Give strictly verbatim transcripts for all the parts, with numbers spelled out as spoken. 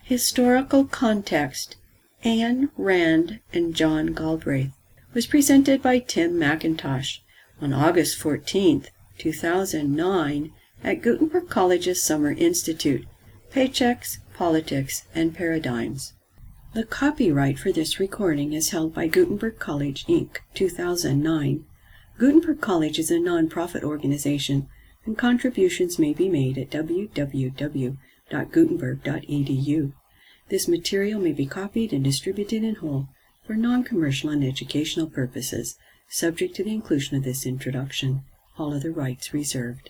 Historical Context, Ayn Rand and John Galbraith, was presented by Tim McIntosh on August fourteenth, two thousand nine at Gutenberg College's Summer Institute, Paychecks, Politics, and Paradigms. The copyright for this recording is held by Gutenberg College, Incorporated, two thousand nine. Gutenberg College is a non-profit organization, and contributions may be made at w w w dot gutenberg dot e d u. This material may be copied and distributed in whole for non-commercial and educational purposes, subject to the inclusion of this introduction. All other rights reserved.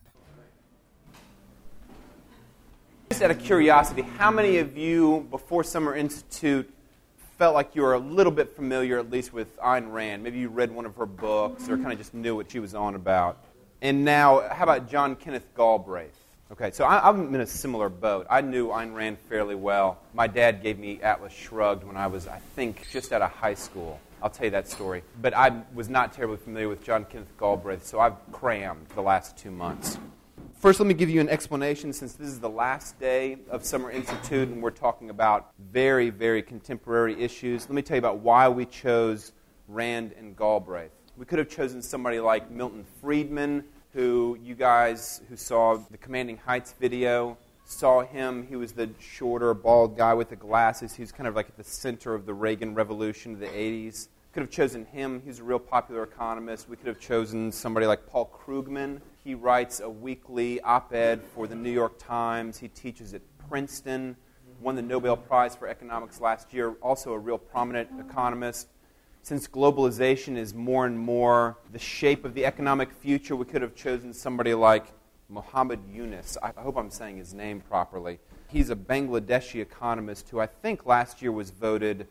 Just out of curiosity, how many of you before Summer Institute felt like you were a little bit familiar, at least with Ayn Rand? Maybe you read one of her books or kind of just knew what she was on about. And now, how about John Kenneth Galbraith? Okay, so I, I'm in a similar boat. I knew Ayn Rand fairly well. My dad gave me Atlas Shrugged when I was, I think, just out of high school. I'll tell you that story. But I was not terribly familiar with John Kenneth Galbraith, so I've crammed the last two months. First, let me give you an explanation, since this is the last day of Summer Institute and we're talking about very, very contemporary issues. Let me tell you about why we chose Rand and Galbraith. We could have chosen somebody like Milton Friedman, who you guys who saw the Commanding Heights video saw him. He was the shorter, bald guy with the glasses. He was kind of like at the center of the Reagan Revolution of the eighties. Could have chosen him. He's a real popular economist. We could have chosen somebody like Paul Krugman. He writes a weekly op-ed for the New York Times. He teaches at Princeton, won the Nobel Prize for Economics last year, also a real prominent economist. Since globalization is more and more the shape of the economic future, we could have chosen somebody like Muhammad Yunus. I hope I'm saying his name properly. He's a Bangladeshi economist who I think last year was voted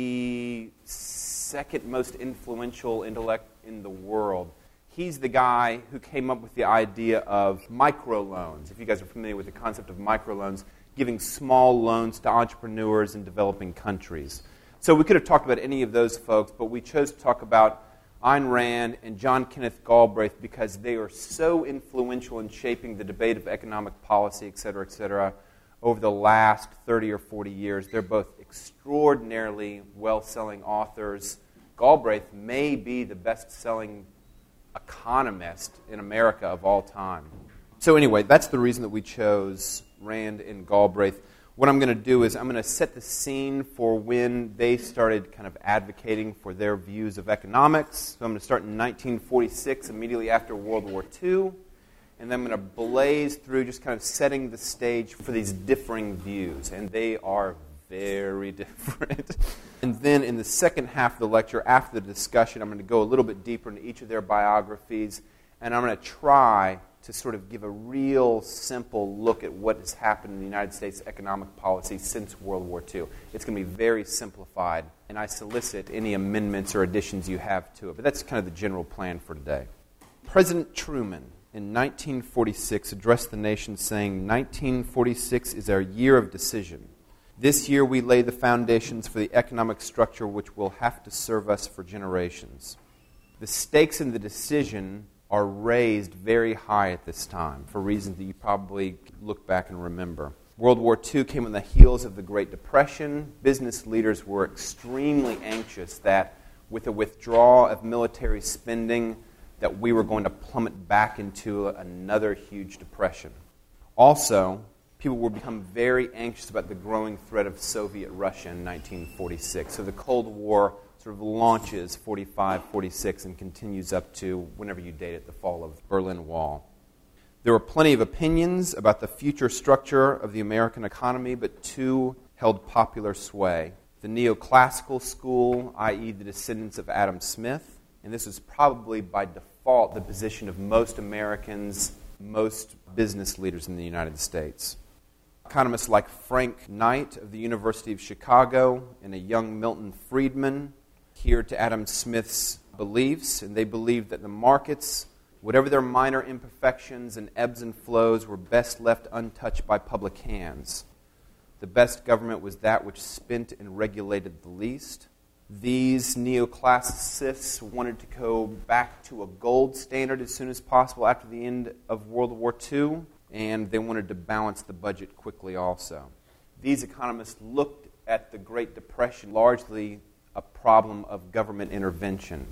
the second most influential intellect in the world. He's the guy who came up with the idea of microloans. If you guys are familiar with the concept of microloans, giving small loans to entrepreneurs in developing countries. So we could have talked about any of those folks, but we chose to talk about Ayn Rand and John Kenneth Galbraith because they are so influential in shaping the debate of economic policy, et cetera, et cetera, over the last thirty or forty years. They're both extraordinarily well-selling authors. Galbraith may be the best-selling economist in America of all time. So anyway, that's the reason that we chose Rand and Galbraith. What I'm going to do is I'm going to set the scene for when they started kind of advocating for their views of economics. So I'm going to start in nineteen forty-six, immediately after World War Two. And then I'm going to blaze through just kind of setting the stage for these differing views. And they are very different. And then in the second half of the lecture, after the discussion, I'm going to go a little bit deeper into each of their biographies. And I'm going to try to sort of give a real simple look at what has happened in the United States economic policy since World War Two. It's going to be very simplified, and I solicit any amendments or additions you have to it. But that's kind of the general plan for today. President Truman, in nineteen forty-six, addressed the nation saying, nineteen forty-six is our year of decision. This year we lay the foundations for the economic structure which will have to serve us for generations. The stakes in the decision are raised very high at this time for reasons that you probably look back and remember. World War Two came on the heels of the Great Depression. Business leaders were extremely anxious that with a withdrawal of military spending, that we were going to plummet back into another huge depression. Also, people were become very anxious about the growing threat of Soviet Russia in nineteen forty-six. So the Cold War sort of launches forty-five, forty-six and continues up to whenever you date it, the fall of the Berlin Wall. There were plenty of opinions about the future structure of the American economy, but two held popular sway. The neoclassical school, that is the descendants of Adam Smith, and this is probably by default the position of most Americans, most business leaders in the United States. Economists like Frank Knight of the University of Chicago and a young Milton Friedman adhered to Adam Smith's beliefs, and they believed that the markets, whatever their minor imperfections and ebbs and flows, were best left untouched by public hands. The best government was that which spent and regulated the least. These neoclassicists wanted to go back to a gold standard as soon as possible after the end of World War Two, and they wanted to balance the budget quickly also. these economists looked at the Great Depression largely a problem of government intervention.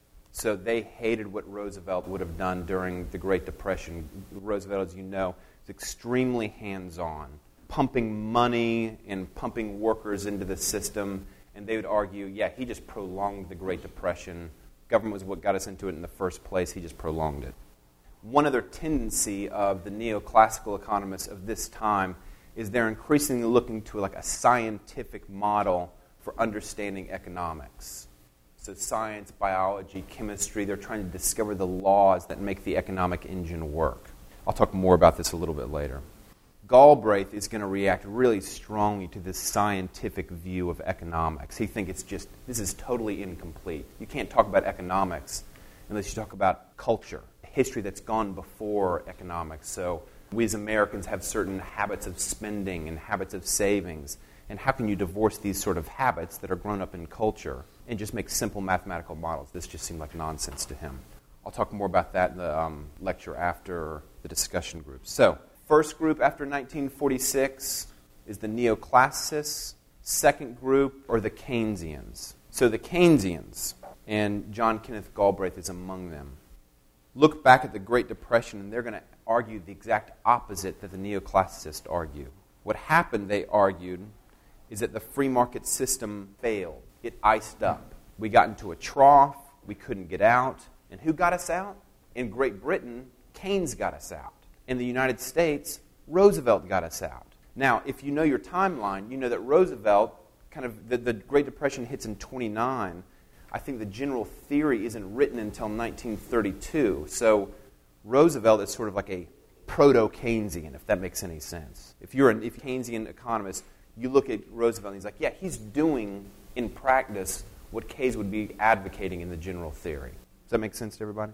So they hated what Roosevelt would have done during the Great Depression. Roosevelt, as you know, is extremely hands-on, pumping money and pumping workers into the system. And they would argue, yeah, he just prolonged the Great Depression. Government was what got us into it in the first place. He just prolonged it. One other tendency of the neoclassical economists of this time is they're increasingly looking to like a scientific model for understanding economics. So science, biology, chemistry, they're trying to discover the laws that make the economic engine work. I'll talk more about this a little bit later. Galbraith is going to react really strongly to this scientific view of economics. He thinks it's just, this is totally incomplete. You can't talk about economics unless you talk about culture, history that's gone before economics. So we as Americans have certain habits of spending and habits of savings. And how can you divorce these sort of habits that are grown up in culture and just make simple mathematical models? This just seemed like nonsense to him. I'll talk more about that in the um, lecture after the discussion group. So, first group after nineteen forty-six is the neoclassicists. Second group are the Keynesians. So the Keynesians, and John Kenneth Galbraith is among them, look back at the Great Depression and they're going to argue the exact opposite that the neoclassicists argue. What happened, they argued, is that the free market system failed. It iced up. We got into a trough. We couldn't get out. And who got us out? In Great Britain, Keynes got us out. In the United States, Roosevelt got us out. Now, if you know your timeline, you know that Roosevelt, kind of, the, the Great Depression hits in twenty-nine. I think the general theory isn't written until nineteen thirty-two. So Roosevelt is sort of like a proto-Keynesian, if that makes any sense. If you're an, if you're a Keynesian economist, you look at Roosevelt and he's like, yeah, he's doing in practice what Keynes would be advocating in the general theory. Does that make sense to everybody?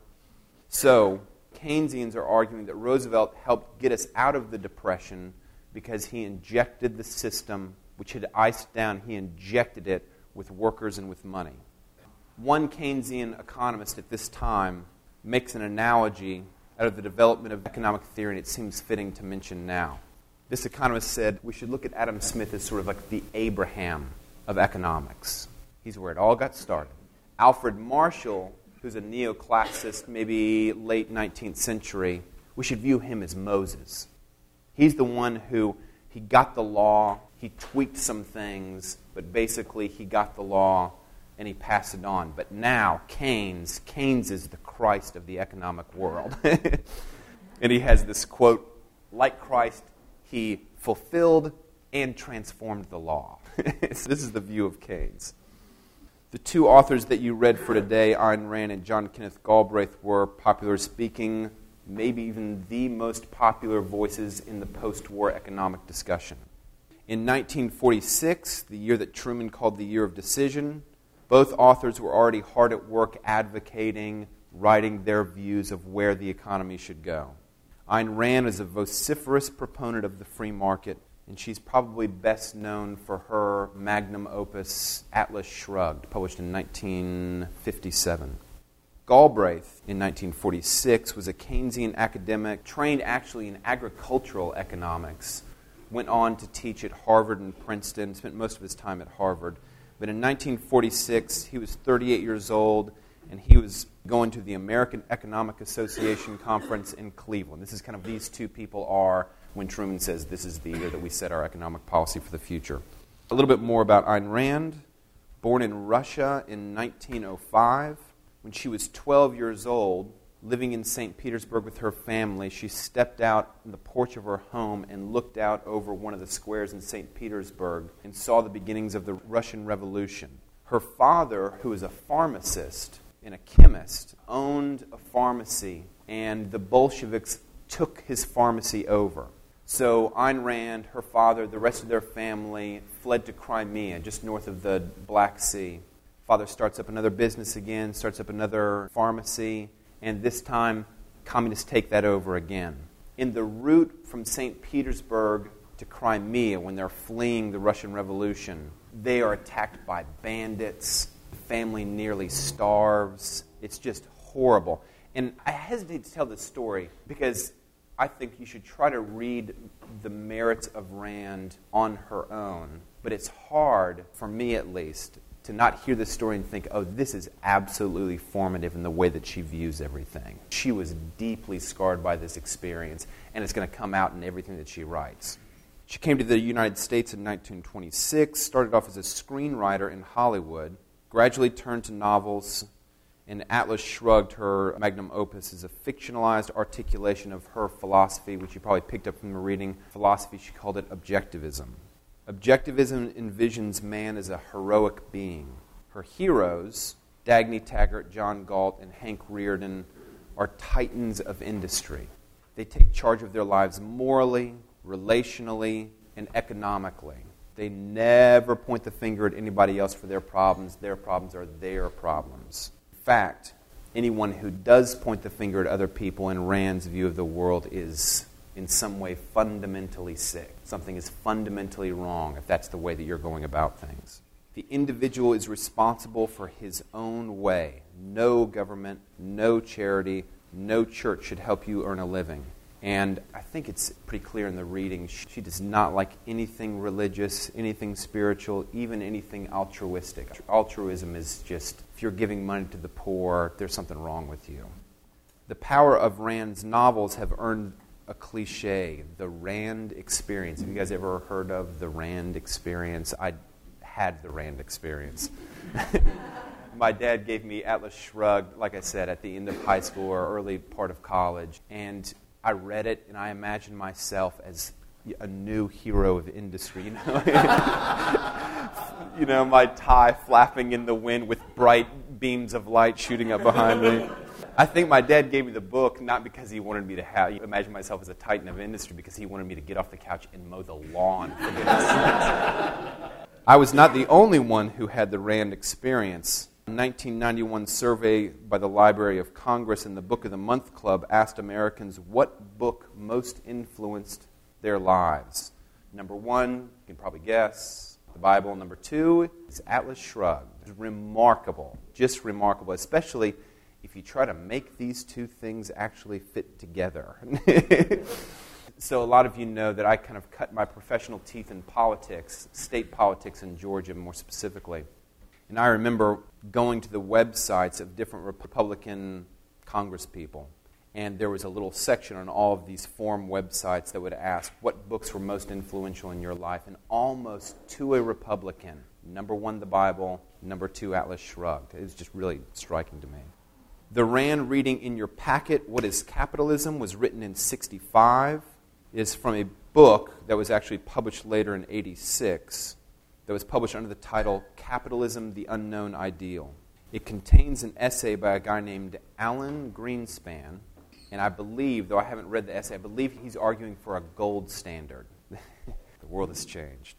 So Keynesians are arguing that Roosevelt helped get us out of the Depression because he injected the system, which had iced down, he injected it with workers and with money. One Keynesian economist at this time makes an analogy out of the development of economic theory, and it seems fitting to mention now. This economist said we should look at Adam Smith as sort of like the Abraham of economics. He's where it all got started. Alfred Marshall, who's a neoclassicist, maybe late nineteenth century, we should view him as Moses. He's the one who, he got the law, he tweaked some things, but basically he got the law and he passed it on. But now, Keynes, Keynes is the Christ of the economic world. And he has this quote, like Christ, he fulfilled and transformed the law. So this is the view of Keynes. The two authors that you read for today, Ayn Rand and John Kenneth Galbraith, were popular speaking, maybe even the most popular voices in the post-war economic discussion. In nineteen forty-six, the year that Truman called the year of decision, both authors were already hard at work advocating, writing their views of where the economy should go. Ayn Rand is a vociferous proponent of the free market, and she's probably best known for her magnum opus, Atlas Shrugged, published in nineteen fifty-seven. Galbraith, in nineteen forty-six, was a Keynesian academic, trained actually in agricultural economics, went on to teach at Harvard and Princeton, spent most of his time at Harvard. But in nineteen forty-six, he was thirty-eight years old, and he was going to the American Economic Association conference in Cleveland. This is kind of these two people are when Truman says this is the year that we set our economic policy for the future. A little bit more about Ayn Rand. Born in Russia in nineteen oh five, when she was twelve years old, living in Saint Petersburg with her family, she stepped out on the porch of her home and looked out over one of the squares in Saint Petersburg and saw the beginnings of the Russian Revolution. Her father, who was a pharmacist and a chemist, owned a pharmacy, and the Bolsheviks took his pharmacy over. So Ayn Rand, her father, the rest of their family fled to Crimea, just north of the Black Sea. Father starts up another business again, starts up another pharmacy, and this time communists take that over again. In the route from Saint Petersburg to Crimea, when they're fleeing the Russian Revolution, they are attacked by bandits. The family nearly starves. It's just horrible. And I hesitate to tell this story because I think you should try to read the merits of Rand on her own. But it's hard, for me at least, to not hear the story and think, oh, this is absolutely formative in the way that she views everything. She was deeply scarred by this experience, and it's going to come out in everything that she writes. She came to the United States in nineteen twenty-six, started off as a screenwriter in Hollywood, gradually turned to novels, and Atlas Shrugged, her magnum opus, is a fictionalized articulation of her philosophy, which you probably picked up from the reading. Philosophy, she called it objectivism. Objectivism envisions man as a heroic being. Her heroes, Dagny Taggart, John Galt, and Hank Rearden, are titans of industry. They take charge of their lives morally, relationally, and economically. They never point the finger at anybody else for their problems. Their problems are their problems. In fact, anyone who does point the finger at other people in Rand's view of the world is in some way fundamentally sick. Something is fundamentally wrong if that's the way that you're going about things. The individual is responsible for his own way. No government, no charity, no church should help you earn a living. And I think it's pretty clear in the reading, she does not like anything religious, anything spiritual, even anything altruistic. Altruism is just, if you're giving money to the poor, there's something wrong with you. The power of Rand's novels have earned a cliche, the Rand experience. Have you guys ever heard of the Rand experience? I had the Rand experience. My dad gave me Atlas Shrugged, like I said, at the end of high school or early part of college. And I read it, and I imagined myself as a new hero of industry. You know, you know, my tie flapping in the wind with bright beams of light shooting up behind me. I think my dad gave me the book not because he wanted me to have, imagine myself as a titan of industry, because he wanted me to get off the couch and mow the lawn. For goodness sakes. I was not the only one who had the Rand experience. A nineteen ninety-one survey by the Library of Congress and the Book of the Month Club asked Americans what book most influenced their lives. Number one, you can probably guess, the Bible. Number two is Atlas Shrugged. It's remarkable, just remarkable, especially if you try to make these two things actually fit together. So a lot of you know that I kind of cut my professional teeth in politics, state politics in Georgia more specifically. And I remember going to the websites of different Republican congresspeople, and there was a little section on all of these forum websites that would ask what books were most influential in your life, and almost to a Republican, number one, the Bible, number two, Atlas Shrugged. It was just really striking to me. The Rand reading in your packet, What is Capitalism?, was written in sixty-five. It is from a book that was actually published later in eighty-six, that was published under the title Capitalism, the Unknown Ideal. It contains an essay by a guy named Alan Greenspan, and I believe, though I haven't read the essay, I believe he's arguing for a gold standard. The world has changed.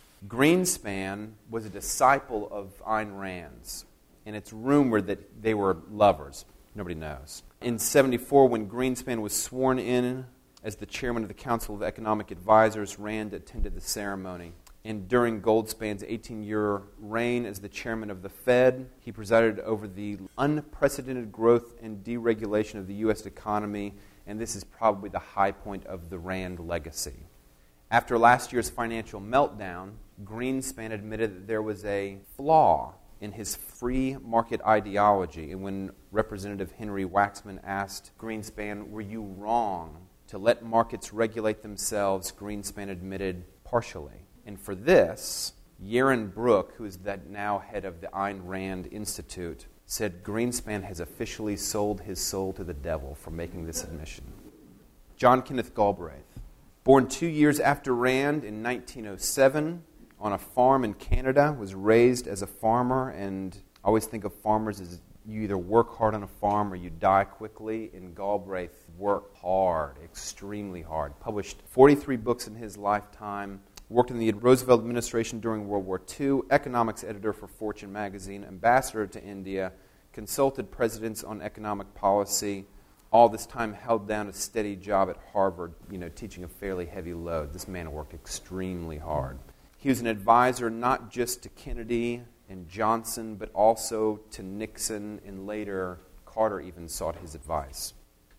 Greenspan was a disciple of Ayn Rand's, and it's rumored that they were lovers. Nobody knows. In seventy-four, when Greenspan was sworn in as the chairman of the Council of Economic Advisors, Rand attended the ceremony. And during Goldspan's eighteen-year reign as the chairman of the Fed, he presided over the unprecedented growth and deregulation of the U S economy, and this is probably the high point of the Rand legacy. After last year's financial meltdown, Greenspan admitted that there was a flaw in his free market ideology. And when Representative Henry Waxman asked Greenspan, "Were you wrong to let markets regulate themselves?" Greenspan admitted, partially. And for this, Yaron Brook, who is the now head of the Ayn Rand Institute, said Greenspan has officially sold his soul to the devil for making this admission. John Kenneth Galbraith, born two years after Rand in nineteen oh seven on a farm in Canada, was raised as a farmer, and I always think of farmers as you either work hard on a farm or you die quickly, and Galbraith worked hard, extremely hard. Published forty-three books in his lifetime, worked in the Roosevelt administration during World War Two, economics editor for Fortune magazine, ambassador to India, consulted presidents on economic policy, all this time held down a steady job at Harvard, you know, teaching a fairly heavy load. This man worked extremely hard. He was an advisor not just to Kennedy and Johnson, but also to Nixon, and later Carter even sought his advice.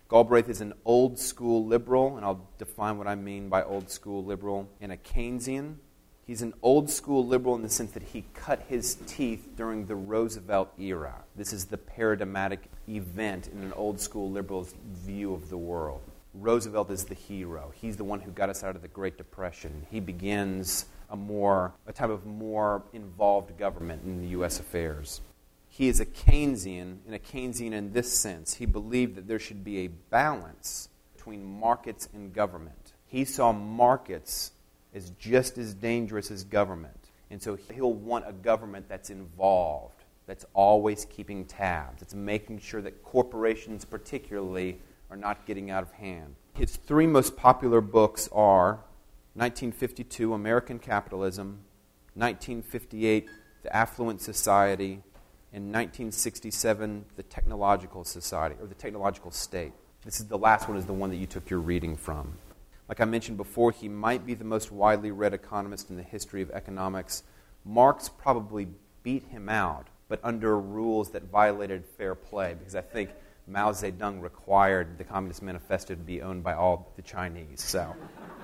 Galbraith is an old-school liberal, and I'll define what I mean by old-school liberal, and a Keynesian. He's an old-school liberal in the sense that he cut his teeth during the Roosevelt era. This is the paradigmatic event in an old-school liberal's view of the world. Roosevelt is the hero. He's the one who got us out of the Great Depression. He begins a more a type of more involved government in the U S affairs. He is a Keynesian, and a Keynesian in this sense. He believed that there should be a balance between markets and government. He saw markets as just as dangerous as government. And so he'll want a government that's involved, that's always keeping tabs, that's making sure that corporations particularly are not getting out of hand. His three most popular books are nineteen fifty-two, American Capitalism, nineteen fifty-eight, The Affluent Society, in nineteen sixty-seven, The Technological Society, or The Technological State. This is the last one is the one that you took your reading from. Like I mentioned before, he might be the most widely read economist in the history of economics. Marx probably beat him out, but under rules that violated fair play, because I think Mao Zedong required the Communist Manifesto to be owned by all the Chinese. So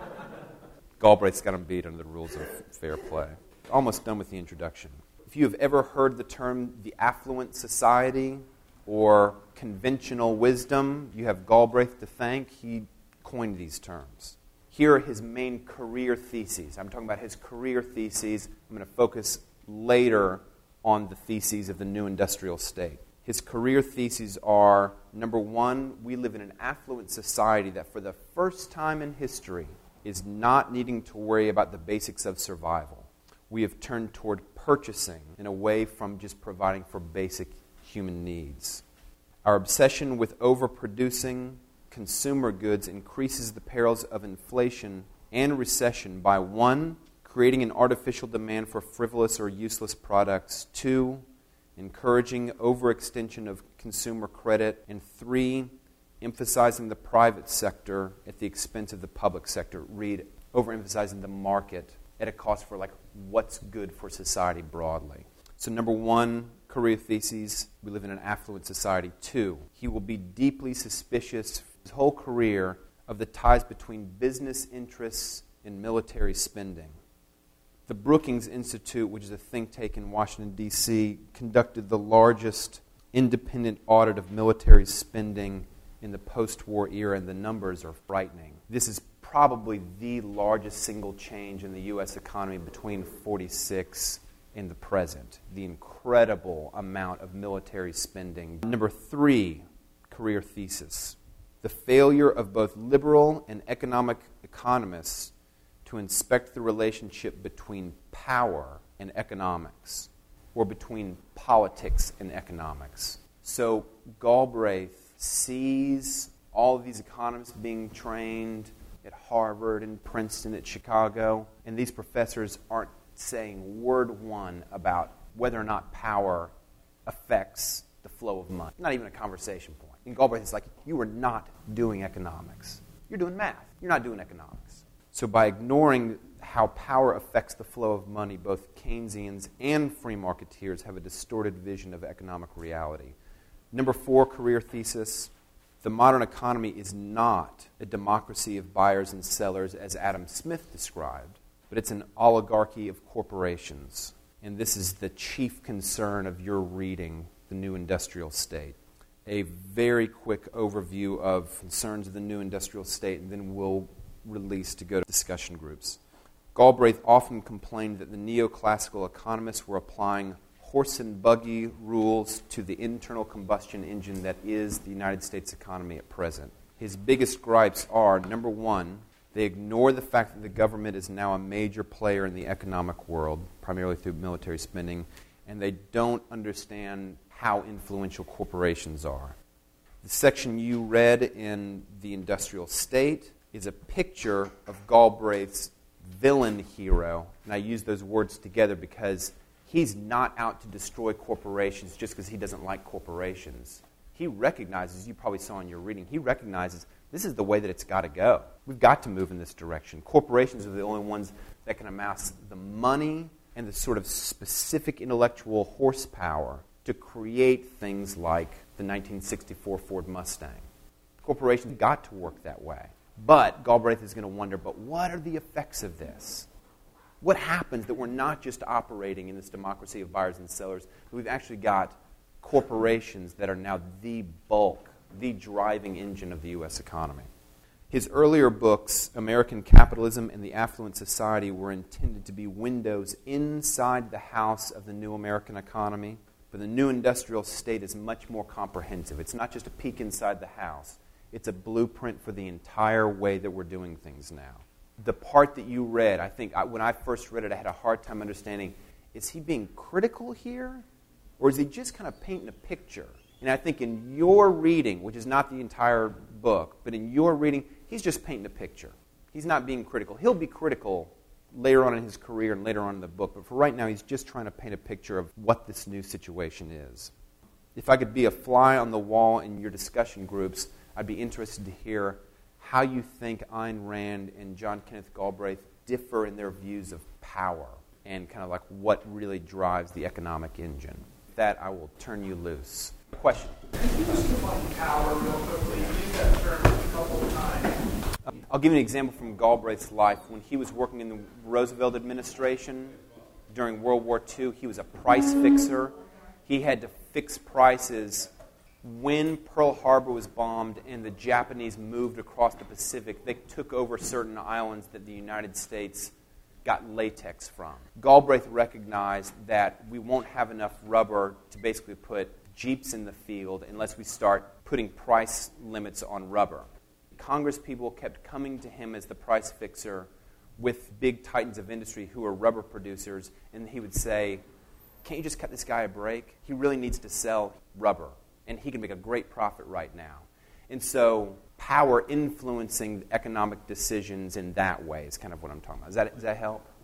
Galbraith's got him beat under the rules of fair play. Almost done with the introduction. If you have ever heard the term the affluent society or conventional wisdom, you have Galbraith to thank. He coined these terms. Here are his main career theses. I'm talking about his career theses. I'm going to focus later on the theses of the new industrial state. His career theses are, number one, we live in an affluent society that for the first time in history is not needing to worry about the basics of survival. We have turned toward purchasing and away from just providing for basic human needs. Our obsession with overproducing consumer goods increases the perils of inflation and recession by one, creating an artificial demand for frivolous or useless products, two, encouraging overextension of consumer credit, and three, emphasizing the private sector at the expense of the public sector. Read, overemphasizing the market at a cost for like what's good for society broadly. So number one, career theses, we live in an affluent society. Two, he will be deeply suspicious his whole career of the ties between business interests and military spending. The Brookings Institute, which is a think tank in Washington, D C, conducted the largest independent audit of military spending in the post-war era, and the numbers are frightening. This is probably the largest single change in the U S economy between forty-six and the present. The incredible amount of military spending. Number three, career thesis. The failure of both liberal and economic economists to inspect the relationship between power and economics, or between politics and economics. So Galbraith sees all of these economists being trained at Harvard and Princeton, at Chicago, and these professors aren't saying word one about whether or not power affects the flow of money. Not even a conversation point. And Galbraith is like, you are not doing economics. You're doing math. You're not doing economics. So by ignoring how power affects the flow of money, both Keynesians and free marketeers have a distorted vision of economic reality. Number four, career thesis. The modern economy is not a democracy of buyers and sellers as Adam Smith described, but it's an oligarchy of corporations. And this is the chief concern of your reading, The New Industrial State. A very quick overview of concerns of the new industrial state, and then we'll release to go to discussion groups. Galbraith often complained that the neoclassical economists were applying horse and buggy rules to the internal combustion engine that is the United States economy at present. His biggest gripes are, number one, they ignore the fact that the government is now a major player in the economic world, primarily through military spending, and they don't understand how influential corporations are. The section you read in The Industrial State is a picture of Galbraith's villain hero, and I use those words together because he's not out to destroy corporations just because he doesn't like corporations. He recognizes, you probably saw in your reading, he recognizes this is the way that it's got to go. We've got to move in this direction. Corporations are the only ones that can amass the money and the sort of specific intellectual horsepower to create things like the nineteen sixty-four Ford Mustang. Corporations got to work that way. But Galbraith is going to wonder, but what are the effects of this? What happens that we're not just operating in this democracy of buyers and sellers, but we've actually got corporations that are now the bulk, the driving engine of the U S economy. His earlier books, American Capitalism and the Affluent Society, were intended to be windows inside the house of the new American economy, but the new industrial state is much more comprehensive. It's not just a peek inside the house. It's a blueprint for the entire way that we're doing things now. The part that you read, I think I, when I first read it, I had a hard time understanding, is he being critical here? Or is he just kind of painting a picture? And I think in your reading, which is not the entire book, but in your reading, he's just painting a picture. He's not being critical. He'll be critical later on in his career and later on in the book, but for right now, he's just trying to paint a picture of what this new situation is. If I could be a fly on the wall in your discussion groups, I'd be interested to hear how you think Ayn Rand and John Kenneth Galbraith differ in their views of power and kind of like what really drives the economic engine. With that, I will turn you loose. Question? Can you just define power real quickly? You used that term a couple of times. I'll give you an example from Galbraith's life. When he was working in the Roosevelt administration during World War Two, he was a price fixer. He had to fix prices. When Pearl Harbor was bombed and the Japanese moved across the Pacific, they took over certain islands that the United States got latex from. Galbraith recognized that we won't have enough rubber to basically put Jeeps in the field unless we start putting price limits on rubber. Congress people kept coming to him as the price fixer with big titans of industry who are rubber producers, and he would say, can't you just cut this guy a break? He really needs to sell rubber, and he can make a great profit right now. And so power influencing economic decisions in that way is kind of what I'm talking about. Does that, does that help?